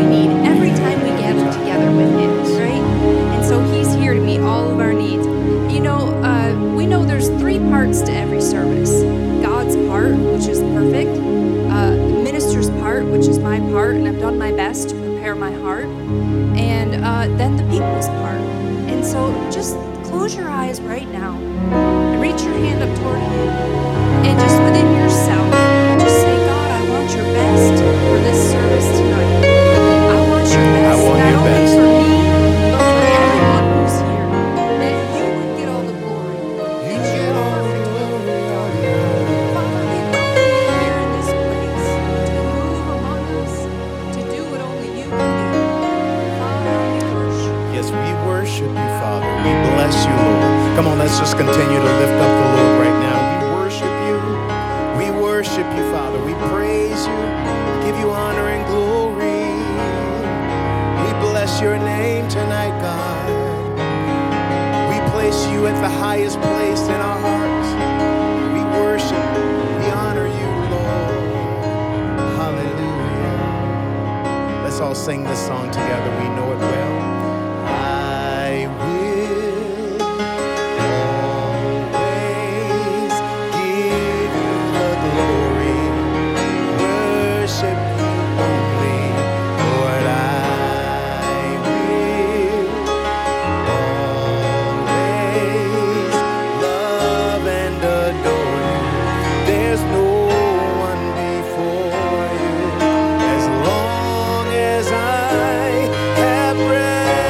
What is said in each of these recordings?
need every time we gather together with Him, right? And so He's here to meet all of our needs. You know, we know there's three parts to every service. God's part, which is perfect. The minister's part, which is my part, and I've done my best to prepare my heart. And then the people's part. And so just close your eyes right now and reach your hand up toward Him. And just within yourself, just say, God, I want your best for this service tonight. I want your best, not only for me, but for everyone who's here. That you would get all the glory. That your perfect will would be done. Father, we welcome you here in this place to move among us, to do what only you can do. Father, we worship you. Yes, we worship you, Father. We bless you, Lord. Come on, let's just continue to lift up the Lord right now. We worship you. We worship you, Father. We praise you. Give you honor and glory. We bless your name tonight, God. We place you at the highest place in our hearts. We worship you. We honor you, Lord. Hallelujah. Let's all sing this song together. We know it well. I will always give you the glory, worship you only, Lord. I will always love and adore you. There's no one before you. As long as I have breath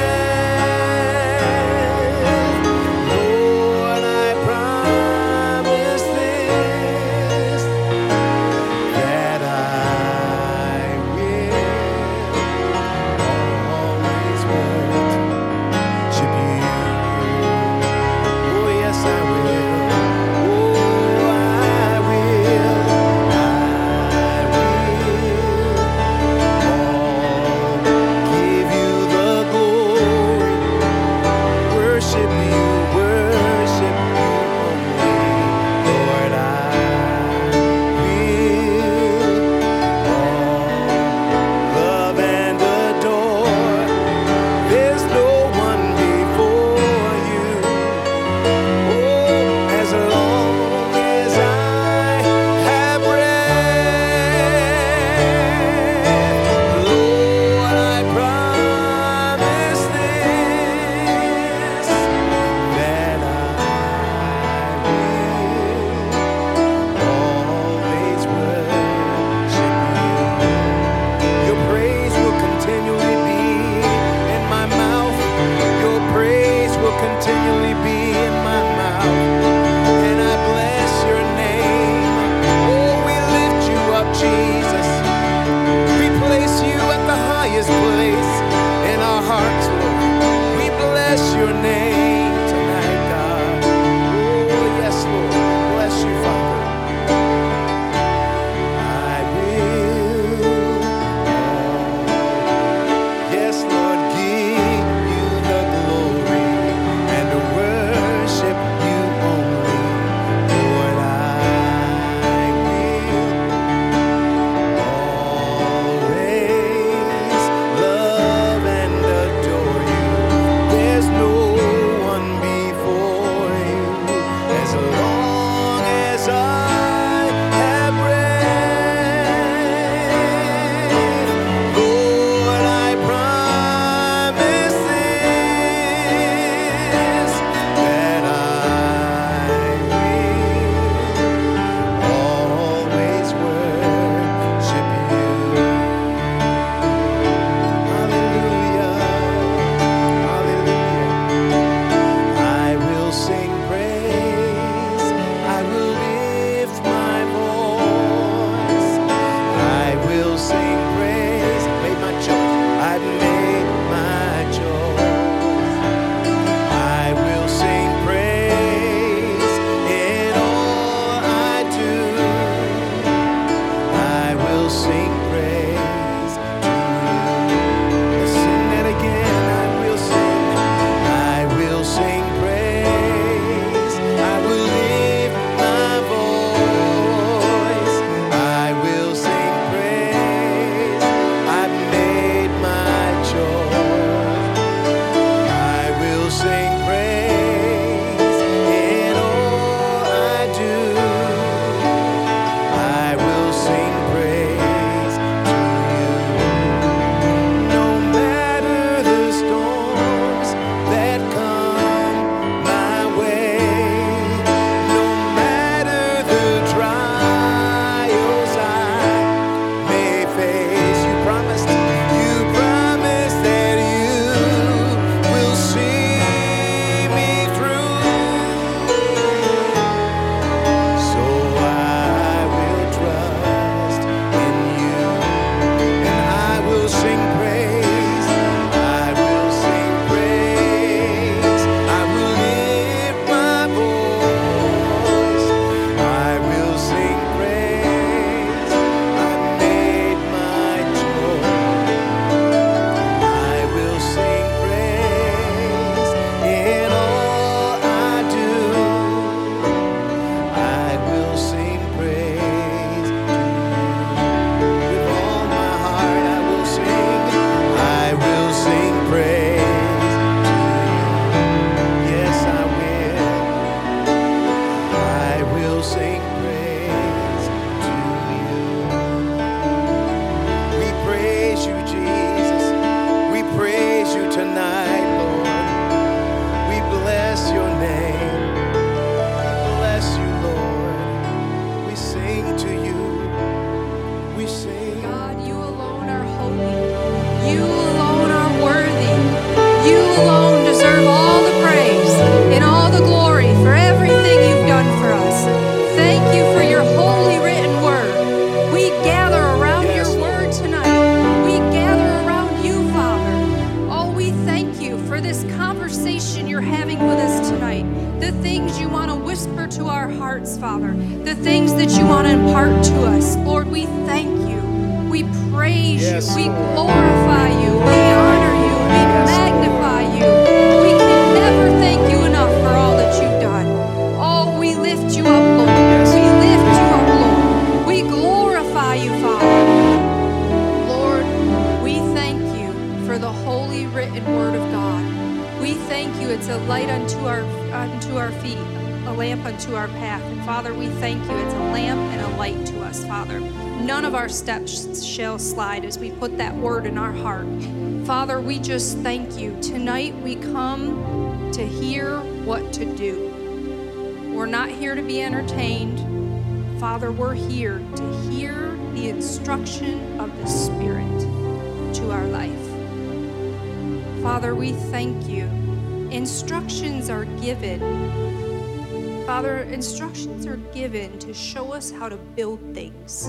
You alone are worthy. You alone deserve all the praise and all the glory for everything you've done for us. Thank you for your holy written word. We gather around your word tonight. We gather around you, Father. Oh, we thank you for this conversation you're having with us tonight. The things you want to whisper to our hearts, Father. The things that you want to impart to us. Lord, we thank you. We praise you. We glorify you. We honor you. We magnify you. We can never thank you enough for all that you've done. Oh, we lift you up, Lord. We lift you up, Lord. We glorify you, Father. Lord, we thank you for the holy written word of God. We thank you. It's a light unto our feet, a lamp unto our path. And Father, we thank you. It's a lamp and a light to us, Father. None of our steps shall slide as we put that word in our heart. Father, we just thank you. Tonight we come to hear what to do. We're not here to be entertained. Father, we're here to hear the instruction of the Spirit to our life. Father, we thank you. Instructions are given. Father, instructions are given to show us how to build things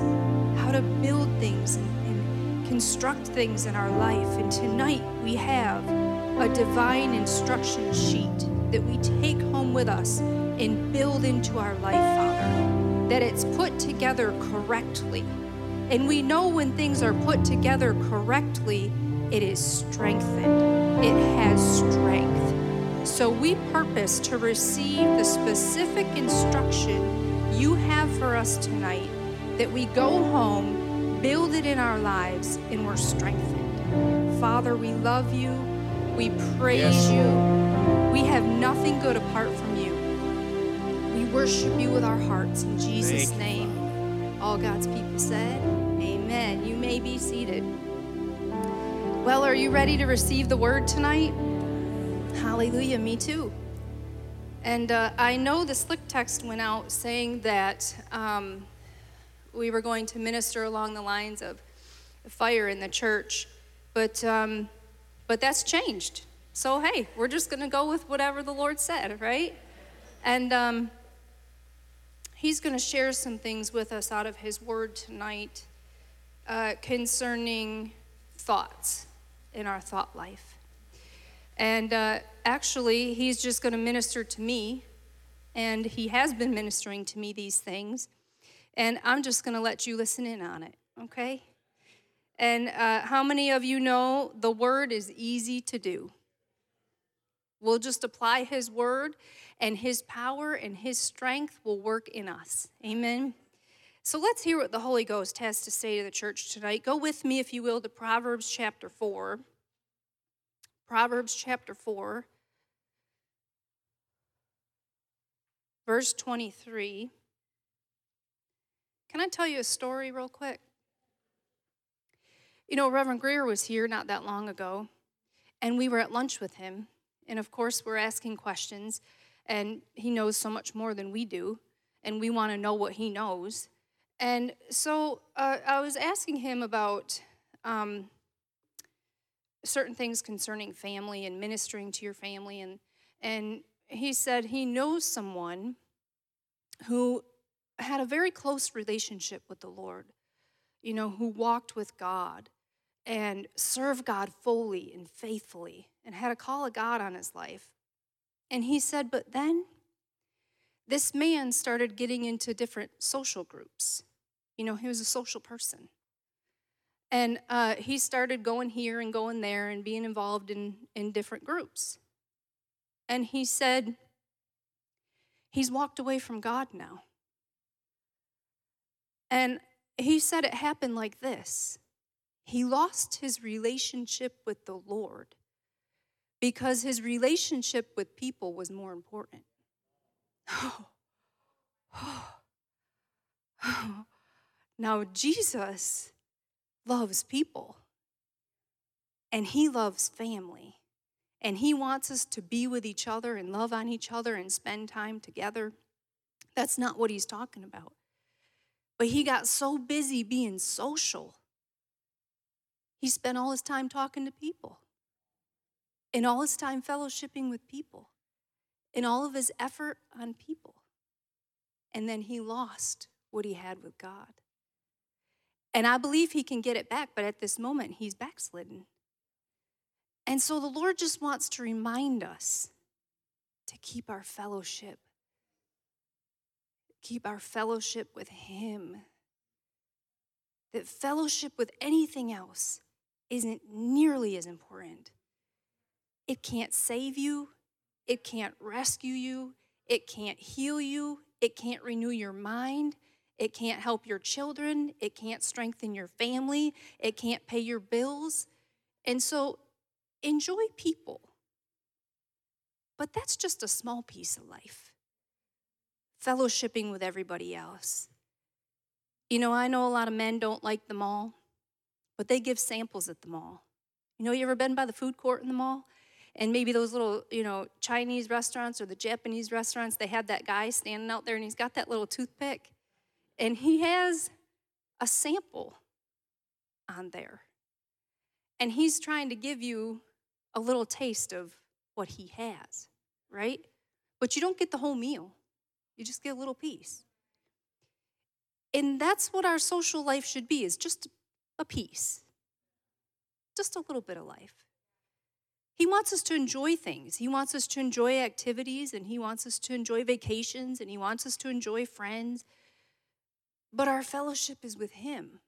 and construct things in our life. And tonight we have a divine instruction sheet that we take home with us and build into our life, Father, that it's put together correctly. And we know when things are put together correctly, it is strengthened. It has strength. So we purpose to receive the specific instruction you have for us tonight, that we go home, build it in our lives, and we're strengthened. Father, we love you. We praise you. We have nothing good apart from you. We worship you with our hearts in Jesus' name. All God's people said, amen. You may be seated. Well, are you ready to receive the word tonight? Hallelujah, me too. And I know the slick text went out saying that we were going to minister along the lines of fire in the church, but that's changed. So hey, we're just going to go with whatever the Lord said, right? And He's going to share some things with us out of His Word tonight concerning thoughts in our thought life. And actually, He's just going to minister to me, and He has been ministering to me these things, and I'm just going to let you listen in on it, okay? And how many of you know the Word is easy to do? We'll just apply His Word, and His power and His strength will work in us. Amen? So let's hear what the Holy Ghost has to say to the church tonight. Go with me, if you will, to Proverbs chapter 4. Proverbs chapter 4, verse 23. Can I tell you a story real quick? You know, Reverend Greer was here not that long ago, and we were at lunch with him. And of course, we're asking questions, and he knows so much more than we do, and we want to know what he knows. And so I was asking him about certain things concerning family and ministering to your family, and he said he knows someone who had a very close relationship with the Lord, you know, who walked with God and served God fully and faithfully and had a call of God on his life. And he said, but then this man started getting into different social groups. You know, he was a social person. And he started going here and going there and being involved in different groups. And he said, he's walked away from God now. And he said it happened like this. He lost his relationship with the Lord because his relationship with people was more important. Now, Jesus loves people, and he loves family, and he wants us to be with each other and love on each other and spend time together. That's not what he's talking about. But he got so busy being social, He spent all his time talking to people and all his time fellowshipping with people and all of his effort on people. And then he lost what he had with God. And I believe he can get it back, but at this moment, he's backslidden. And so the Lord just wants to remind us to keep our fellowship with him. That fellowship with anything else isn't nearly as important. It can't save you. It can't rescue you. It can't heal you. It can't renew your mind. It can't help your children. It can't strengthen your family. It can't pay your bills. And so enjoy people. But that's just a small piece of life. Fellowshipping with everybody else. You know, I know a lot of men don't like the mall, but they give samples at the mall. You know, you ever been by the food court in the mall? And maybe those little, Chinese restaurants or the Japanese restaurants, they had that guy standing out there and he's got that little toothpick. And he has a sample on there. And he's trying to give you a little taste of what he has, right? But you don't get the whole meal. You just get a little piece. And that's what our social life should be, is just a piece. Just a little bit of life. He wants us to enjoy things. He wants us to enjoy activities, and he wants us to enjoy vacations, and he wants us to enjoy friends. But our fellowship is with him.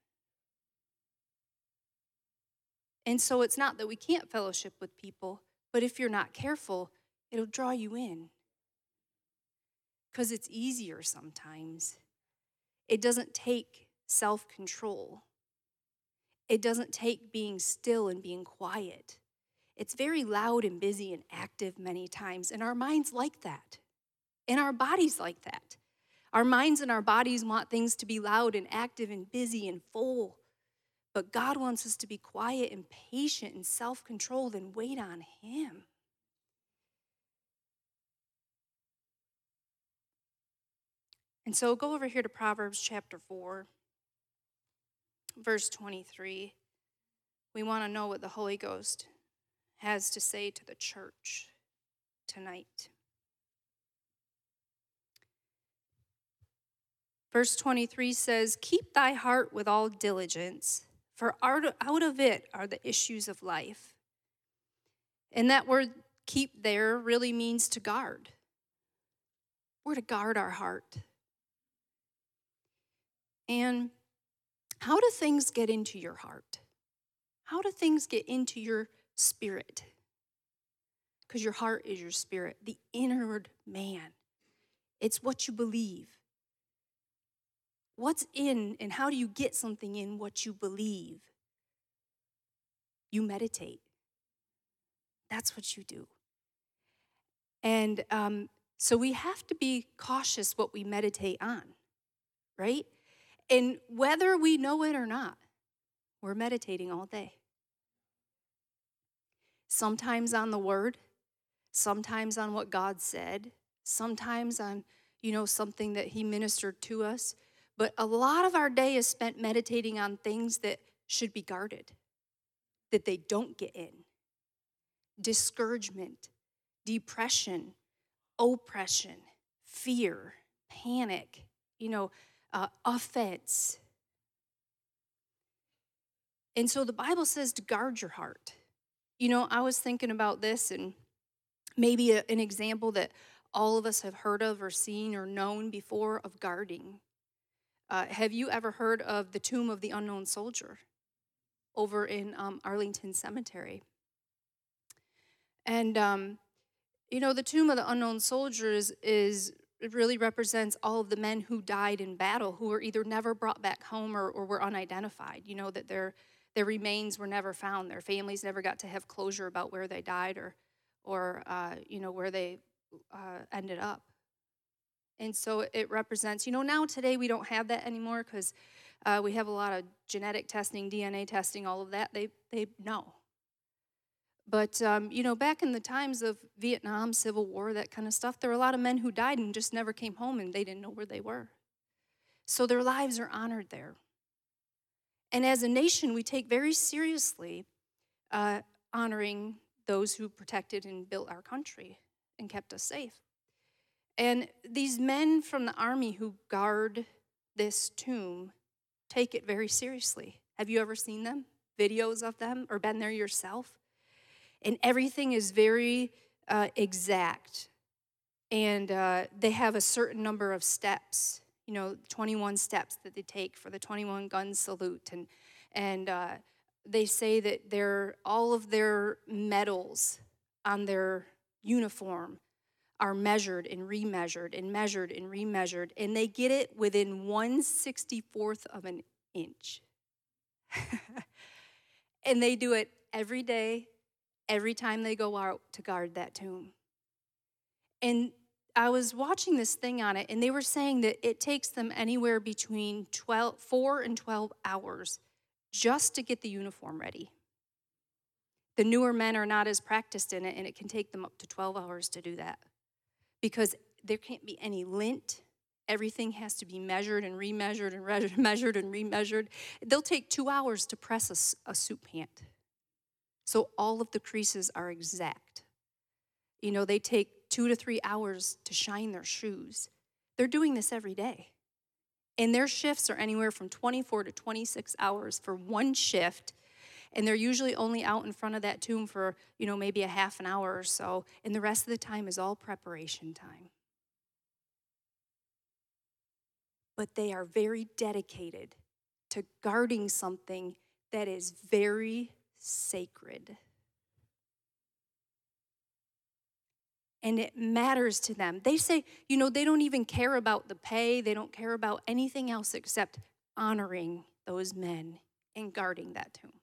And so it's not that we can't fellowship with people, but if you're not careful, it'll draw you in. Because it's easier sometimes. It doesn't take self-control. It doesn't take being still and being quiet. It's very loud and busy and active many times, and our minds like that, and our bodies like that. Our minds and our bodies want things to be loud and active and busy and full, but God wants us to be quiet and patient and self-controlled and wait on him. And so go over here to Proverbs chapter 4, verse 23. We want to know what the Holy Ghost has to say to the church tonight. Verse 23 says, "Keep thy heart with all diligence, for out of it are the issues of life." And that word keep there really means to guard. We're to guard our heart. And how do things get into your heart? How do things get into your spirit? Because your heart is your spirit, the inward man. It's what you believe. What's in, and how do you get something in what you believe? You meditate. That's what you do. And so we have to be cautious what we meditate on, right? And whether we know it or not, we're meditating all day. Sometimes on the word, sometimes on what God said, sometimes on, something that he ministered to us. But a lot of our day is spent meditating on things that should be guarded, that they don't get in. Discouragement, depression, oppression, fear, panic, offense. And so the Bible says to guard your heart. I was thinking about this, and maybe an example that all of us have heard of or seen or known before of guarding. Have you ever heard of the Tomb of the Unknown Soldier over in Arlington Cemetery? And, the Tomb of the Unknown Soldier it really represents all of the men who died in battle, who were either never brought back home or were unidentified, that their remains were never found. Their families never got to have closure about where they died or where they ended up. And so it represents, now today we don't have that anymore because we have a lot of genetic testing, DNA testing, all of that. They know. But, back in the times of Vietnam, Civil War, that kind of stuff, there were a lot of men who died and just never came home and they didn't know where they were. So their lives are honored there. And as a nation, we take very seriously honoring those who protected and built our country and kept us safe. And these men from the army who guard this tomb take it very seriously. Have you ever seen them? Videos of them or been there yourself? And everything is very exact. And they have a certain number of steps, 21 steps that they take for the 21 gun salute. And they say that all of their medals on their uniform are measured and remeasured and measured and remeasured, and they get it within 1/64th of an inch. And they do it every day, every time they go out to guard that tomb. And I was watching this thing on it, and they were saying that it takes them anywhere between 4 and 12 hours just to get the uniform ready. The newer men are not as practiced in it, and it can take them up to 12 hours to do that. Because there can't be any lint. Everything has to be measured and remeasured and measured and remeasured. They'll take 2 hours to press a suit pant. So all of the creases are exact. They take 2 to 3 hours to shine their shoes. They're doing this every day. And their shifts are anywhere from 24 to 26 hours for one shift. And they're usually only out in front of that tomb for, maybe a half an hour or so. And the rest of the time is all preparation time. But they are very dedicated to guarding something that is very sacred. And it matters to them. They say, they don't even care about the pay. They don't care about anything else except honoring those men and guarding that tomb.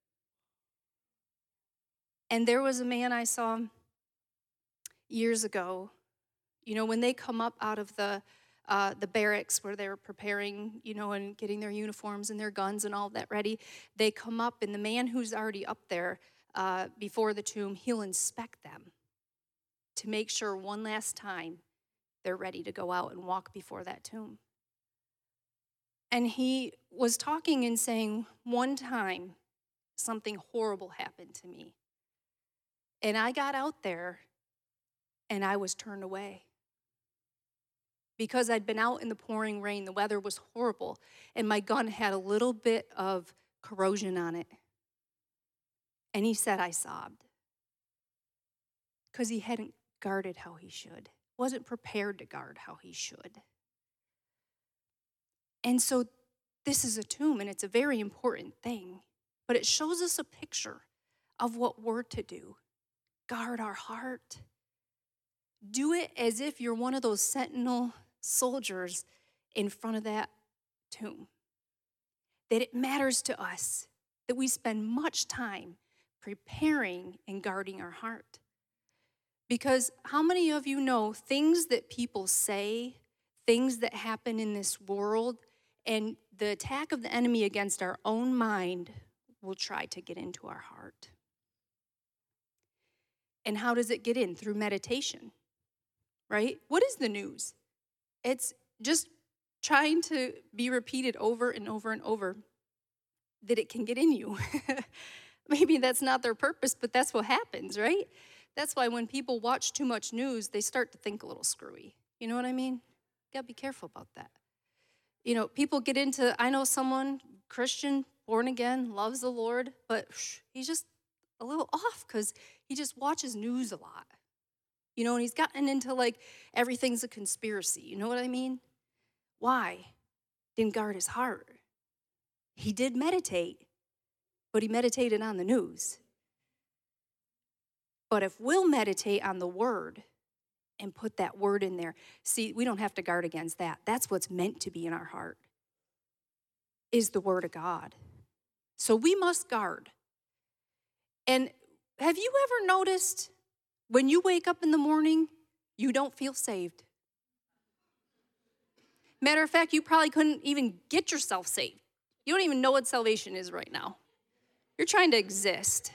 And there was a man I saw years ago, when they come up out of the barracks where they're preparing, and getting their uniforms and their guns and all that ready, they come up, and the man who's already up there before the tomb, he'll inspect them to make sure one last time they're ready to go out and walk before that tomb. And he was talking and saying, one time something horrible happened to me. And I got out there and I was turned away. Because I'd been out in the pouring rain, the weather was horrible, and my gun had a little bit of corrosion on it. And he said I sobbed. Because he hadn't guarded how he should, wasn't prepared to guard how he should. And so this is a tomb, and it's a very important thing, but it shows us a picture of what we're to do. Guard our heart. Do it as if you're one of those sentinel soldiers in front of that tomb. That it matters to us, that we spend much time preparing and guarding our heart. Because how many of you know things that people say, things that happen in this world, and the attack of the enemy against our own mind will try to get into our heart? And how does it get in? Through meditation, right? What is the news? It's just trying to be repeated over and over and over that it can get in you. Maybe that's not their purpose, but that's what happens, right? That's why when people watch too much news, they start to think a little screwy. You know what I mean? You gotta be careful about that. People get into, I know someone, Christian, born again, loves the Lord, but he's just a little off because he just watches news a lot. And he's gotten into everything's a conspiracy. You know what I mean? Why? Didn't guard his heart. He did meditate, but he meditated on the news. But if we'll meditate on the word and put that word in there, see, we don't have to guard against that. That's what's meant to be in our heart, is the word of God. So we must guard. And have you ever noticed when you wake up in the morning, you don't feel saved? Matter of fact, you probably couldn't even get yourself saved. You don't even know what salvation is right now. You're trying to exist,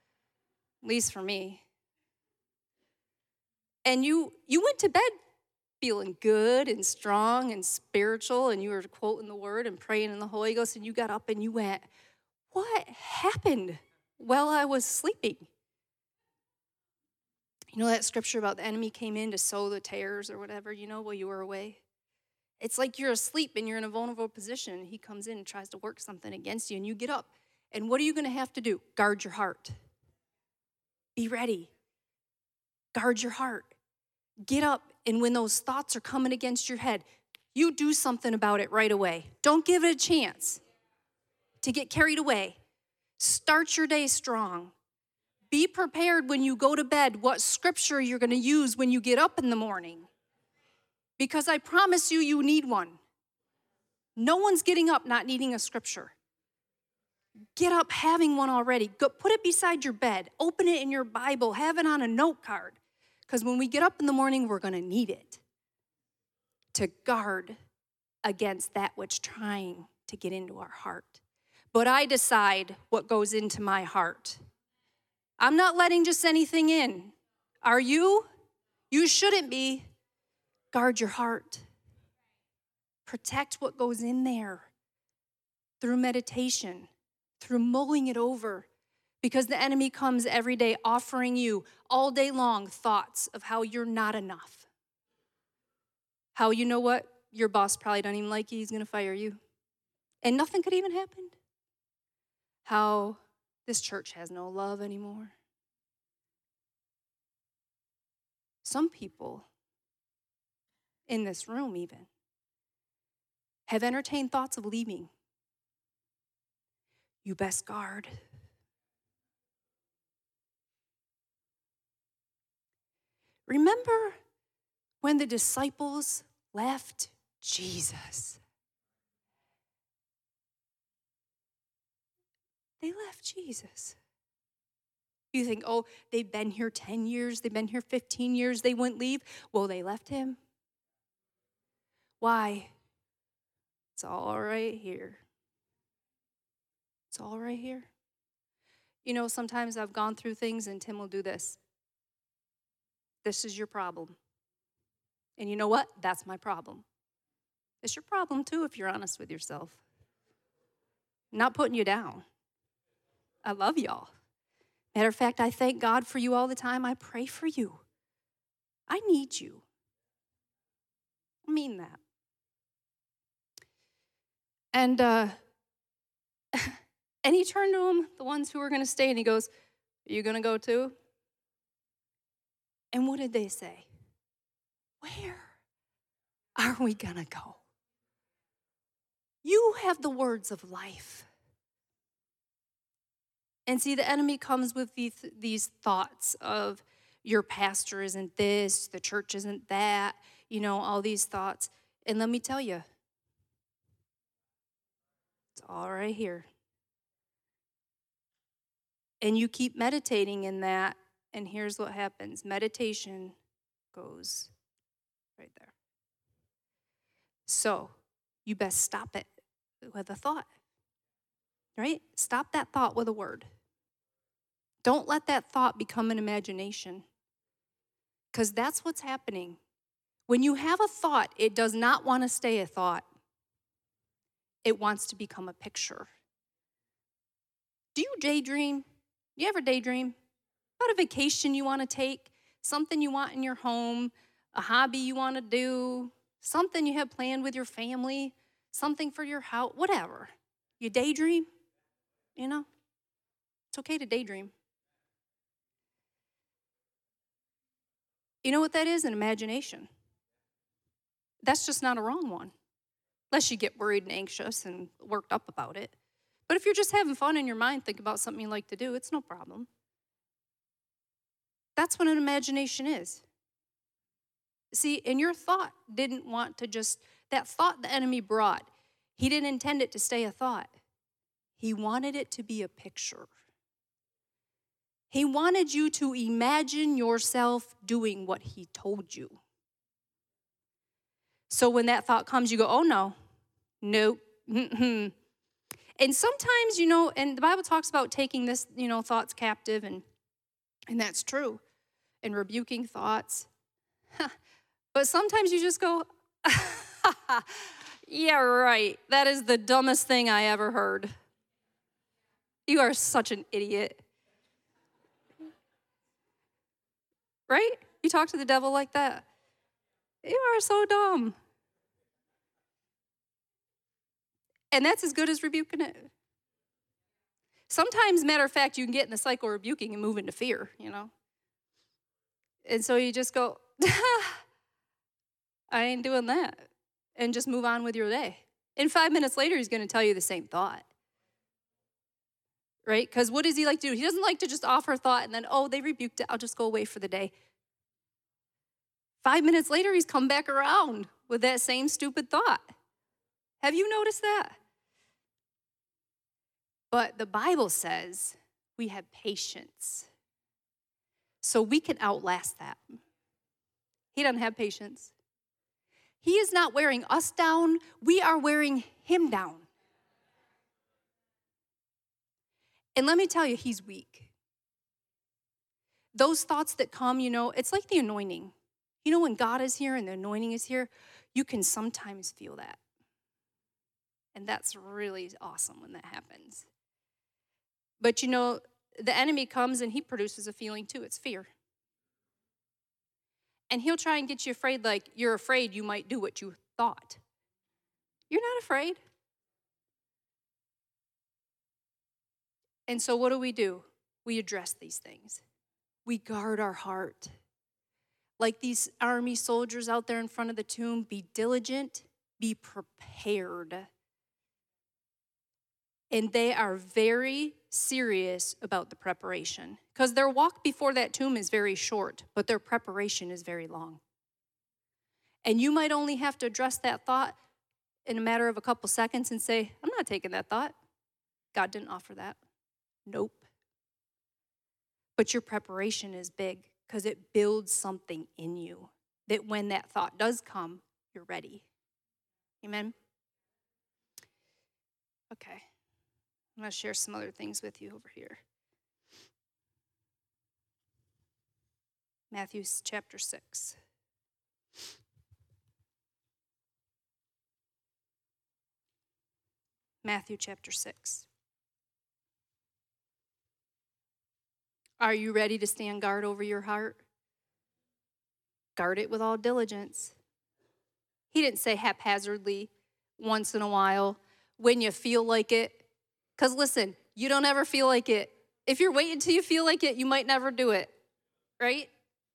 at least for me. And you went to bed feeling good and strong and spiritual, and you were quoting the word and praying in the Holy Ghost, and you got up and you went, what happened while I was sleeping? You know that scripture about the enemy came in to sow the tares or whatever, while you were away? It's like you're asleep and you're in a vulnerable position. He comes in and tries to work something against you, and you get up. And what are you going to have to do? Guard your heart. Be ready. Guard your heart. Get up, and when those thoughts are coming against your head, you do something about it right away. Don't give it a chance to get carried away. Start your day strong. Be prepared when you go to bed what scripture you're going to use when you get up in the morning. Because I promise you, you need one. No one's getting up not needing a scripture. Get up having one already. Go, put it beside your bed. Open it in your Bible. Have it on a note card. Because when we get up in the morning, we're going to need it to guard against that which trying to get into our heart. But I decide what goes into my heart. I'm not letting just anything in. Are you? You shouldn't be. Guard your heart. Protect what goes in there through meditation, through mulling it over. Because the enemy comes every day offering you all day long thoughts of how you're not enough. How you know what? Your boss probably don't even like you. He's going to fire you. And nothing could even happen. How this church has no love anymore. Some people in this room even have entertained thoughts of leaving. You best guard. Remember when the disciples left Jesus? They left Jesus. You think, oh, they've been here 10 years, they've been here 15 years, they wouldn't leave. Well, they left him. Why? It's all right here. It's all right here. Sometimes I've gone through things and Tim will do this. This is your problem. And you know what? That's my problem. It's your problem too if you're honest with yourself. I'm not putting you down. I love y'all. Matter of fact, I thank God for you all the time. I pray for you. I need you. I mean that. And and he turned to them, the ones who were going to stay, and he goes, are you going to go too? And what did they say? Where are we going to go? You have the words of life. And see, the enemy comes with these thoughts of your pastor isn't this, the church isn't that, all these thoughts. And let me tell you, it's all right here. And you keep meditating in that, and here's what happens. Meditation goes right there. So you best stop it with a thought, right? Stop that thought with a word. Don't let that thought become an imagination, because that's what's happening. When you have a thought, it does not want to stay a thought. It wants to become a picture. Do you daydream? You ever daydream about a vacation you want to take, something you want in your home, a hobby you want to do, something you have planned with your family, something for your house, whatever? You daydream, It's okay to daydream. You know what that is? An imagination. That's just not a wrong one, unless you get worried and anxious and worked up about it. But if you're just having fun in your mind, think about something you like to do, it's no problem. That's what an imagination is. See, and your thought didn't want to that thought the enemy brought, he didn't intend it to stay a thought. He wanted it to be a picture. He wanted you to imagine yourself doing what he told you. So when that thought comes, you go, oh no, nope. And sometimes, and the Bible talks about taking this, thoughts captive, and that's true, and rebuking thoughts. But sometimes you just go, yeah, right. That is the dumbest thing I ever heard. You are such an idiot. Right? You talk to the devil like that. You are so dumb. And that's as good as rebuking it. Sometimes, matter of fact, you can get in the cycle of rebuking and move into fear, And so you just go, I ain't doing that. And just move on with your day. And 5 minutes later, he's going to tell you the same thought. Right? Because what does he like to do? He doesn't like to just offer a thought and then, they rebuked it. I'll just go away for the day. 5 minutes later, he's come back around with that same stupid thought. Have you noticed that? But the Bible says we have patience. So we can outlast that. He doesn't have patience. He is not wearing us down. We are wearing him down. And let me tell you, he's weak. Those thoughts that come, it's like the anointing. When God is here and the anointing is here, you can sometimes feel that. And that's really awesome when that happens. But the enemy comes and he produces a feeling too. It's fear. And he'll try and get you afraid, like you're afraid you might do what you thought. You're not afraid. And so what do? We address these things. We guard our heart. Like these army soldiers out there in front of the tomb, be diligent, be prepared. And they are very serious about the preparation because their walk before that tomb is very short, but their preparation is very long. And you might only have to address that thought in a matter of a couple seconds and say, I'm not taking that thought. God didn't offer that. Nope. But your preparation is big because it builds something in you that when that thought does come, you're ready. Amen? Okay. I'm going to share some other things with you over here. Matthew chapter 6. Matthew chapter 6. Are you ready to stand guard over your heart? Guard it with all diligence. He didn't say haphazardly, once in a while, when you feel like it. Because listen, you don't ever feel like it. If you're waiting until you feel like it, you might never do it, right?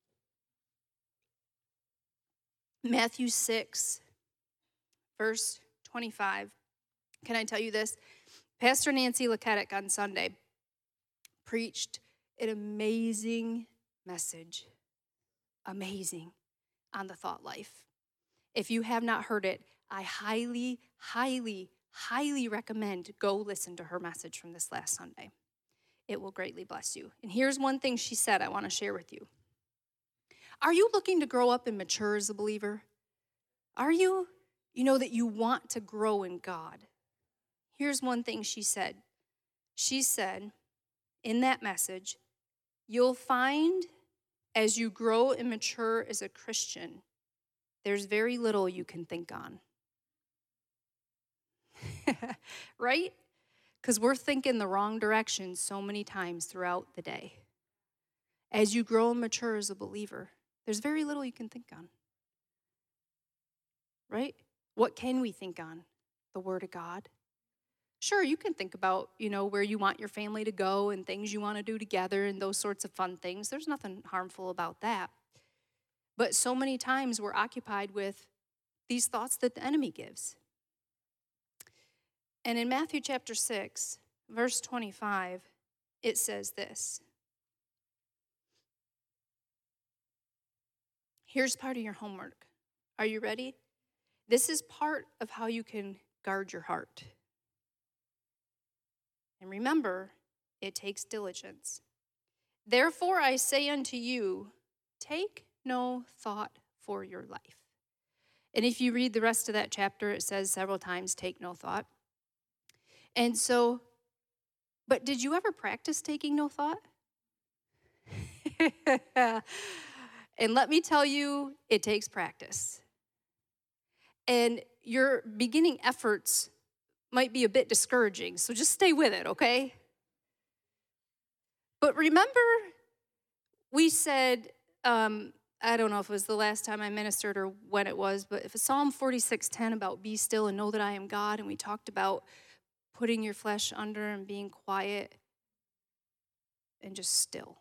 Matthew 6, verse 25. Can I tell you this? Pastor Nancy Leketic on Sunday preached an amazing message, amazing, on the thought life. If you have not heard it, I highly, highly, highly recommend go listen to her message from this last Sunday. It will greatly bless you. And here's one thing she said I want to share with you. Are you looking to grow up and mature as a believer? Are you? That you want to grow in God. Here's one thing she said. She said in that message, you'll find as you grow and mature as a Christian, there's very little you can think on. Right? Because we're thinking the wrong direction so many times throughout the day. As you grow and mature as a believer, there's very little you can think on. Right? What can we think on? The Word of God. Sure, you can think about, where you want your family to go and things you want to do together and those sorts of fun things. There's nothing harmful about that. But so many times we're occupied with these thoughts that the enemy gives. And in Matthew chapter 6, verse 25, it says this. Here's part of your homework. Are you ready? This is part of how you can guard your heart. And remember, it takes diligence. Therefore, I say unto you, take no thought for your life. And if you read the rest of that chapter, it says several times, take no thought. And so, but did you ever practice taking no thought? And let me tell you, it takes practice. And your beginning efforts might be a bit discouraging, so just stay with it, okay? But remember, we said, I don't know if it was the last time I ministered or when it was, but if it's Psalm 46:10 about be still and know that I am God, and we talked about putting your flesh under and being quiet and just still.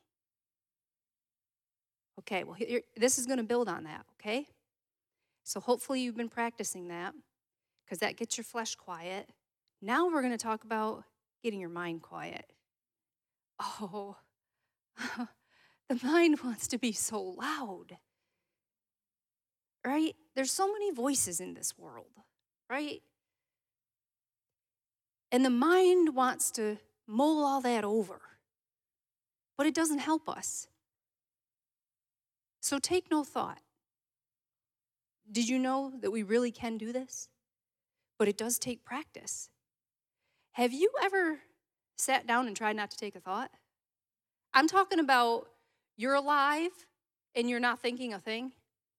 Okay, well, this is going to build on that, okay? So hopefully you've been practicing that because that gets your flesh quiet. Now we're going to talk about getting your mind quiet. Oh, the mind wants to be so loud, right? There's so many voices in this world, right? And the mind wants to mull all that over, but it doesn't help us. So take no thought. Did you know that we really can do this? But it does take practice. Have you ever sat down and tried not to take a thought? I'm talking about you're alive and you're not thinking a thing.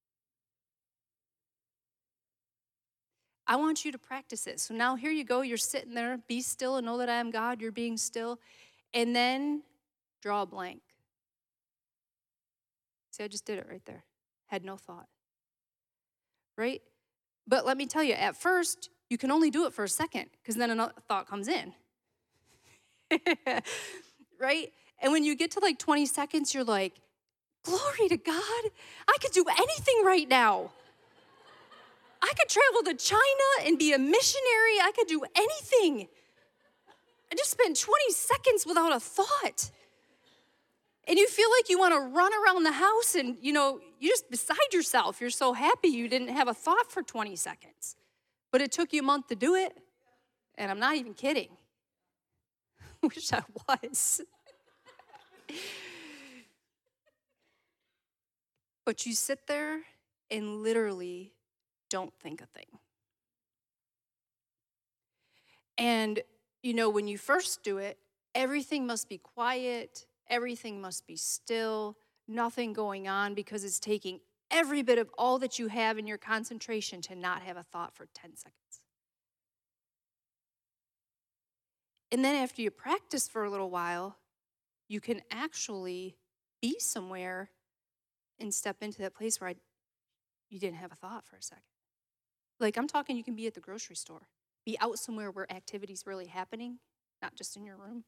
I want you to practice it. So now here you go. You're sitting there. Be still and know that I am God. You're being still. And then draw a blank. See, I just did it right there. Had no thought. Right? But let me tell you, at first, you can only do it for a second because then another thought comes in. Right? And when you get to like 20 seconds, you're like, glory to God. I could do anything right now. I could travel to China and be a missionary. I could do anything. I just spent 20 seconds without a thought. And you feel like you want to run around the house and, you're just beside yourself. You're so happy you didn't have a thought for 20 seconds. But it took you a month to do it. And I'm not even kidding. Wish I was. But you sit there and literally don't think a thing. And, when you first do it, everything must be quiet. Everything must be still, nothing going on, because it's taking every bit of all that you have in your concentration to not have a thought for 10 seconds. And then after you practice for a little while, you can actually be somewhere and step into that place where you didn't have a thought for a second. Like I'm talking, you can be at the grocery store, be out somewhere where activity's really happening, not just in your room.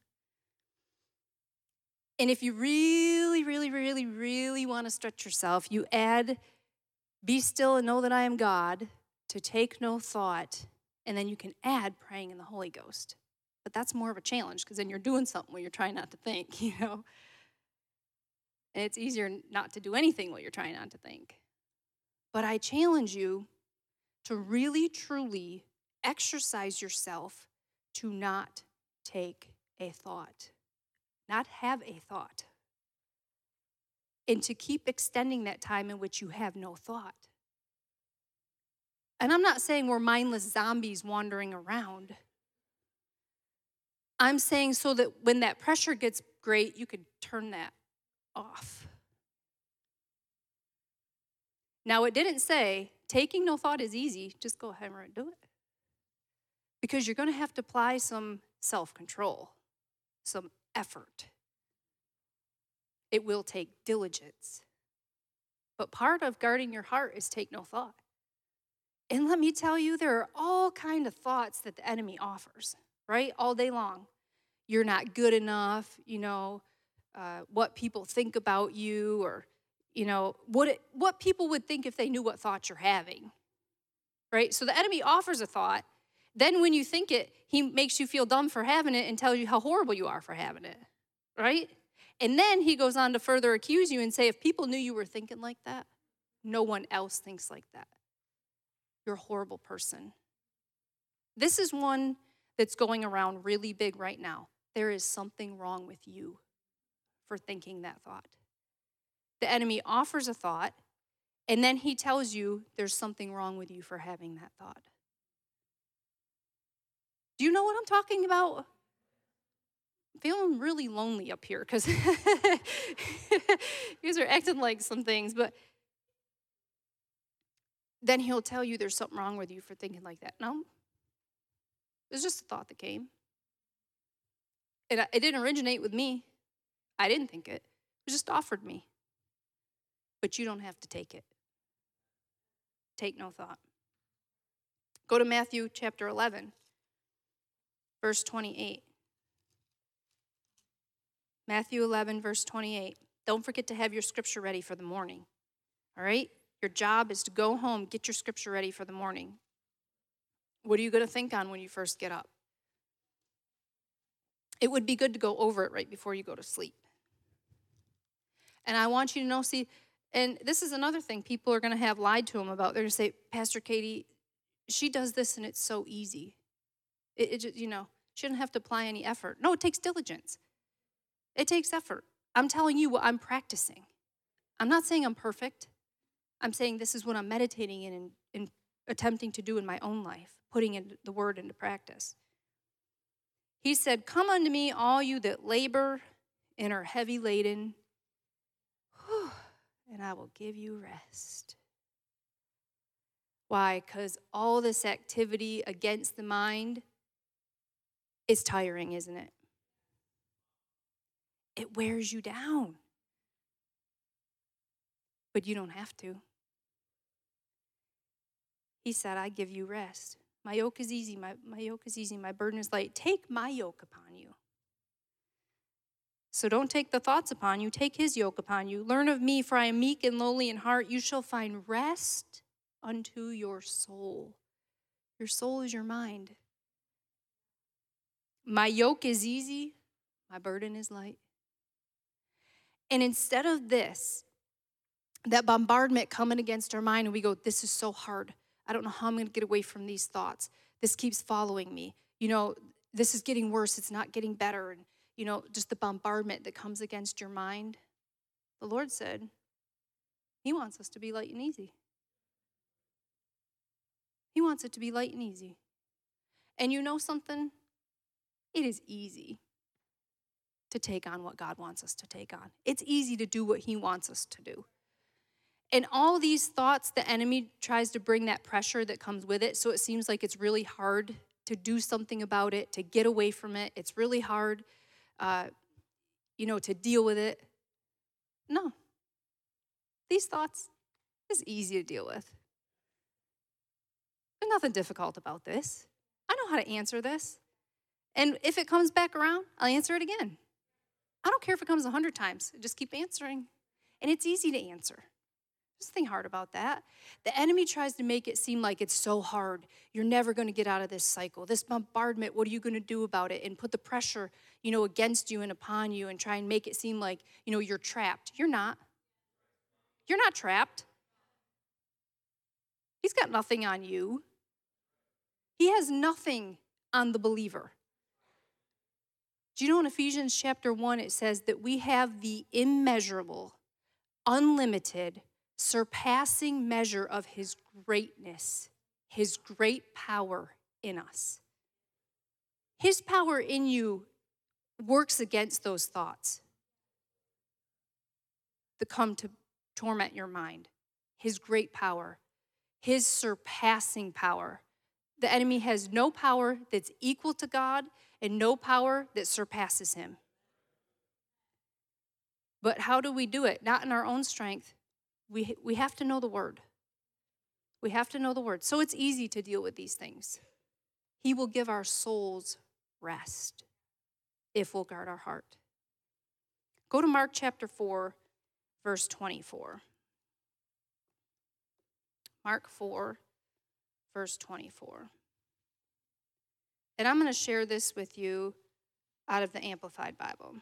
And if you really, really, really, really want to stretch yourself, you add, be still and know that I am God, to take no thought, and then you can add praying in the Holy Ghost. But that's more of a challenge because then you're doing something where you're trying not to think, And it's easier not to do anything while you're trying not to think. But I challenge you to really, truly exercise yourself to not take a thought. Not have a thought, and to keep extending that time in which you have no thought. And I'm not saying we're mindless zombies wandering around. I'm saying so that when that pressure gets great, you could turn that off. Now, it didn't say taking no thought is easy. Just go ahead and do it. Because you're going to have to apply some self-control, some effort. It will take diligence. But part of guarding your heart is take no thought. And let me tell you, there are all kinds of thoughts that the enemy offers, right? All day long. You're not good enough, what people think about you, or, what people would think if they knew what thoughts you're having, right? So the enemy offers a thought. Then when you think it, he makes you feel dumb for having it and tells you how horrible you are for having it, right? And then he goes on to further accuse you and say, if people knew you were thinking like that, no one else thinks like that. You're a horrible person. This is one that's going around really big right now. There is something wrong with you for thinking that thought. The enemy offers a thought, and then he tells you there's something wrong with you for having that thought. Do you know what I'm talking about? I'm feeling really lonely up here because guys are acting like some things, but then he'll tell you there's something wrong with you for thinking like that. No, it was just a thought that came. It didn't originate with me. I didn't think it. It was just offered me. But you don't have to take it. Take no thought. Go to Matthew chapter 11, verse 28. Matthew 11, verse 28. Don't forget to have your scripture ready for the morning. All right? Your job is to go home, get your scripture ready for the morning. What are you going to think on when you first get up? It would be good to go over it right before you go to sleep. And I want you to know, see, and this is another thing people are going to have lied to them about. They're going to say, Pastor Katie, she does this and it's so easy. It just, she doesn't have to apply any effort. No, it takes diligence. It takes effort. I'm telling you what I'm practicing. I'm not saying I'm perfect. I'm saying this is what I'm meditating in and attempting to do in my own life, putting the word into practice. He said, come unto me, all you that labor and are heavy laden, and I will give you rest. Why? Because all this activity against the mind is tiring, isn't it? It wears you down. But you don't have to. He said, I give you rest. My yoke is easy, my yoke is easy, my burden is light. Take my yoke upon you. So don't take the thoughts upon you, take his yoke upon you. Learn of me, for I am meek and lowly in heart. You shall find rest unto your soul. Your soul is your mind. My yoke is easy, my burden is light. And instead of this, that bombardment coming against our mind, and we go, this is so hard. I don't know how I'm going to get away from these thoughts. This keeps following me. This is getting worse. It's not getting better. And, just the bombardment that comes against your mind. The Lord said, he wants us to be light and easy. He wants it to be light and easy. And you know something? It is easy to take on what God wants us to take on. It's easy to do what he wants us to do. And all these thoughts, the enemy tries to bring that pressure that comes with it, so it seems like it's really hard to do something about it, to get away from it. It's really hard, to deal with it. No. These thoughts is easy to deal with. There's nothing difficult about this. I know how to answer this. And if it comes back around, I'll answer it again. I don't care if it comes 100 times. Just keep answering. And it's easy to answer. There's nothing hard about that. The enemy tries to make it seem like it's so hard. You're never going to get out of this cycle. This bombardment, what are you going to do about it? And put the pressure, against you and upon you and try and make it seem like, you're trapped. You're not. You're not trapped. He's got nothing on you. He has nothing on the believer. Do you know in Ephesians chapter 1, it says that we have the immeasurable, unlimited, surpassing measure of his greatness, his great power in us. His power in you works against those thoughts that come to torment your mind. His great power, his surpassing power. The enemy has no power that's equal to God and no power that surpasses him. But how do we do it? Not in our own strength. We have to know the word. We have to know the word. So it's easy to deal with these things. He will give our souls rest if we'll guard our heart. Go to Mark chapter 4, verse 24. Mark 4, verse 24. And I'm going to share this with you out of the Amplified Bible.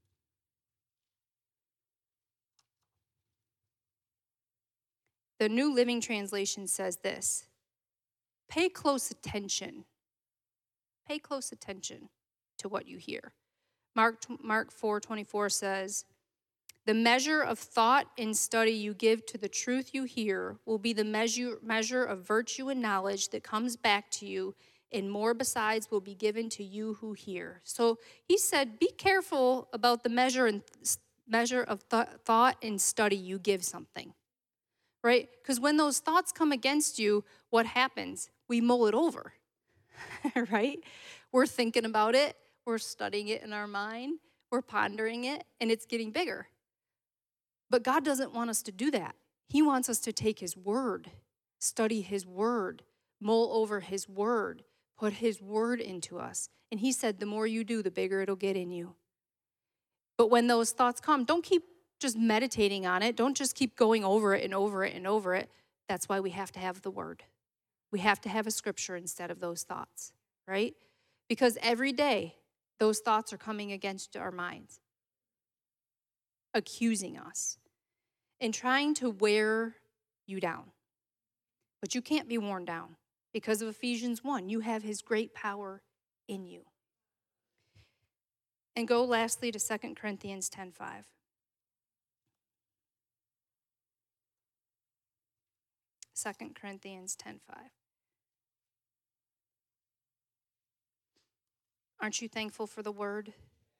The New Living Translation says this: pay close attention. Pay close attention to what you hear. Mark 4:24 says, the measure of thought and study you give to the truth you hear will be the measure of virtue and knowledge that comes back to you, and more besides will be given to you who hear. So he said, be careful about the measure and measure of thought and study you give something, right? Because when those thoughts come against you, what happens? We mull it over, right? We're thinking about it. We're studying it in our mind. We're pondering it, and it's getting bigger. But God doesn't want us to do that. He wants us to take his word, study his word, mull over his word, put his word into us. And he said, the more you do, the bigger it'll get in you. But when those thoughts come, don't keep just meditating on it. Don't just keep going over it and over it and over it. That's why we have to have the word. We have to have a scripture instead of those thoughts, right? Because every day, those thoughts are coming against our minds, accusing us, and trying to wear you down. But you can't be worn down. Because of Ephesians 1, you have his great power in you. And go lastly to 2 Corinthians 10:5. 2 Corinthians 10:5. Aren't you thankful for the word?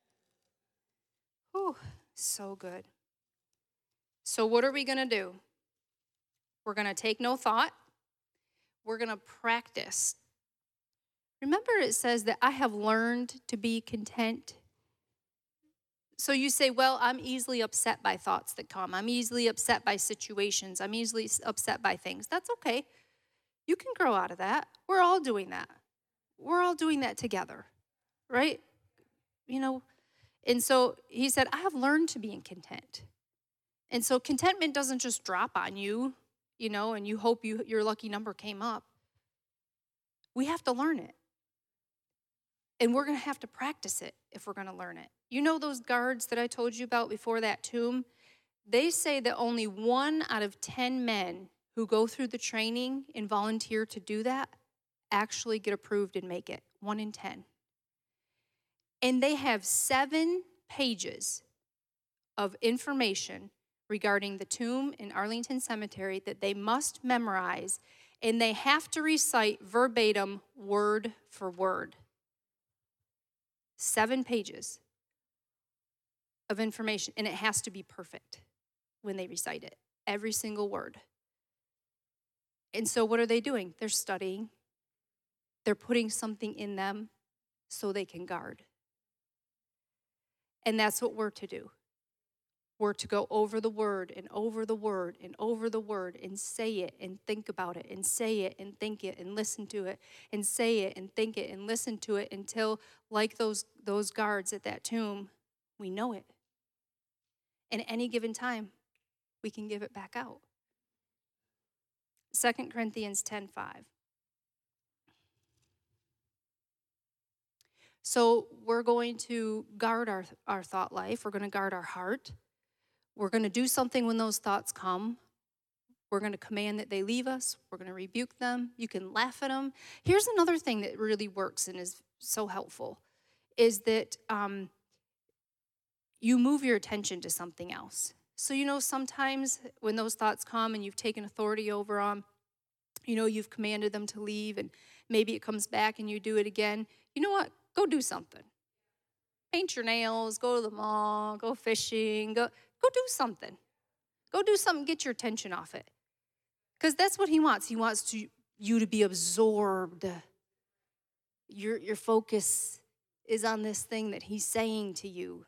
Oh, so good. So what are we going to do? We're going to take no thought. We're going to practice. Remember it says that I have learned to be content. So you say, well, I'm easily upset by thoughts that come. I'm easily upset by situations. I'm easily upset by things. That's okay. You can grow out of that. We're all doing that. We're all doing that together, right? And so he said, I have learned to be content. And so contentment doesn't just drop on you, and you hope your lucky number came up. We have to learn it. And we're going to have to practice it if we're going to learn it. You know those guards that I told you about before that tomb? They say that only 1 out of 10 men who go through the training and volunteer to do that actually get approved and make it. 1 in 10. And they have 7 pages of information regarding the tomb in Arlington Cemetery that they must memorize, and they have to recite verbatim, word for word. 7 pages of information, and it has to be perfect when they recite it, every single word. And so what are they doing? They're studying. They're putting something in them so they can guard. And that's what we're to do. We're to go over the word and over the word and over the word and say it and think about it and say it and think it and listen to it and say it and think it and listen to it until, like those guards at that tomb, we know it. And at any given time, we can give it back out. 2 Corinthians 10:5. So we're going to guard our thought life. We're going to guard our heart. We're going to do something when those thoughts come. We're going to command that they leave us. We're going to rebuke them. You can laugh at them. Here's another thing that really works and is so helpful, is that you move your attention to something else. So, sometimes when those thoughts come and you've taken authority over them, you've commanded them to leave, and maybe it comes back and you do it again. You know what? Go do something. Paint your nails, go to the mall, go fishing, go do something. Go do something, get your attention off it. Because that's what he wants. He wants you to be absorbed. Your focus is on this thing that he's saying to you.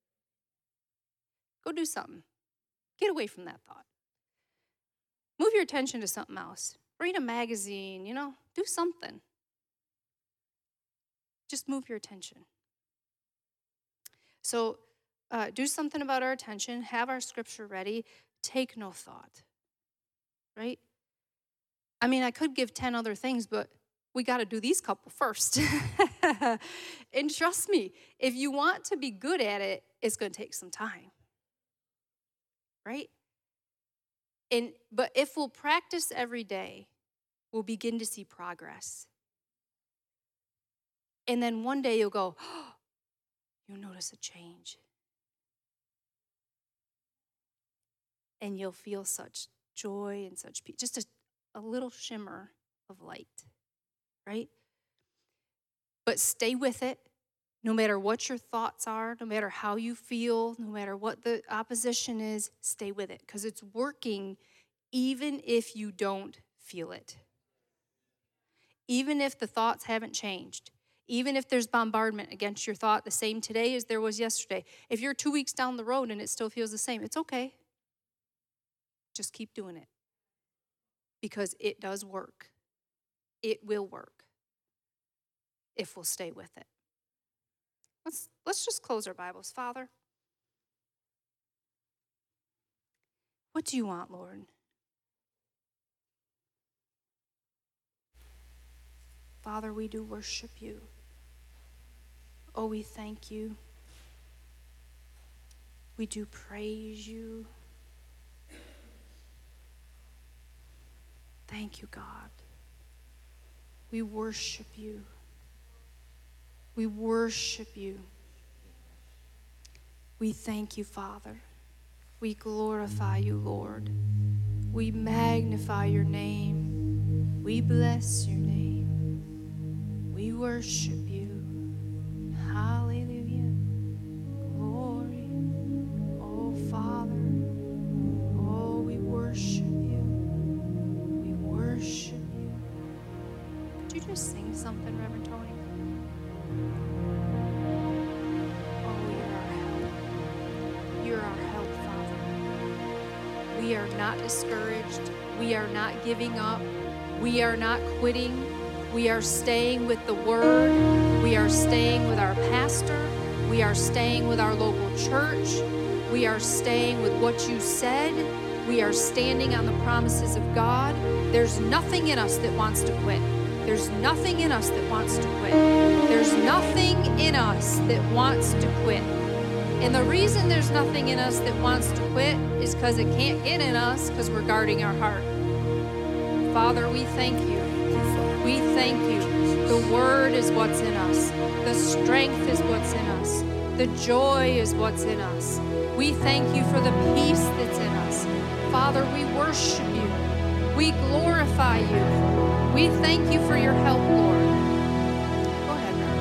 Go do something. Get away from that thought. Move your attention to something else. Read a magazine, do something. Just move your attention. So do something about our attention. Have our scripture ready. Take no thought. Right? I mean, I could give 10 other things, but we got to do these couple first. And trust me, if you want to be good at it, it's going to take some time. Right? But if we'll practice every day, we'll begin to see progress. And then one day you'll go, oh, you'll notice a change. And you'll feel such joy and such peace, just a little shimmer of light, right? But stay with it. No matter what your thoughts are, no matter how you feel, no matter what the opposition is, stay with it because it's working even if you don't feel it. Even if the thoughts haven't changed, even if there's bombardment against your thought the same today as there was yesterday. If you're 2 weeks down the road and it still feels the same, it's okay. Just keep doing it because it does work. It will work if we'll stay with it. Let's just close our Bibles. Father, what do you want, Lord? Father, we do worship you. Oh, we thank you. We do praise you. Thank you, God. We worship you. We worship you. We thank you, Father. We glorify you, Lord. We magnify your name. We bless your name. We worship you. Hallelujah. Glory. Oh, Father. Oh, we worship you. We worship you. Could you just sing something, Reverend Tony? You're our help, Father. We are not discouraged. We are not giving up. We are not quitting. We are staying with the Word. We are staying with our pastor. We are staying with our local church. We are staying with what you said. We are standing on the promises of God. There's nothing in us that wants to quit. There's nothing in us that wants to quit. There's nothing in us that wants to quit. And the reason there's nothing in us that wants to quit is because it can't get in us because we're guarding our heart. Father, we thank you. We thank you. The word is what's in us. The strength is what's in us. The joy is what's in us. We thank you for the peace that's in us. Father, we worship you. We glorify you. We thank you for your help, Lord.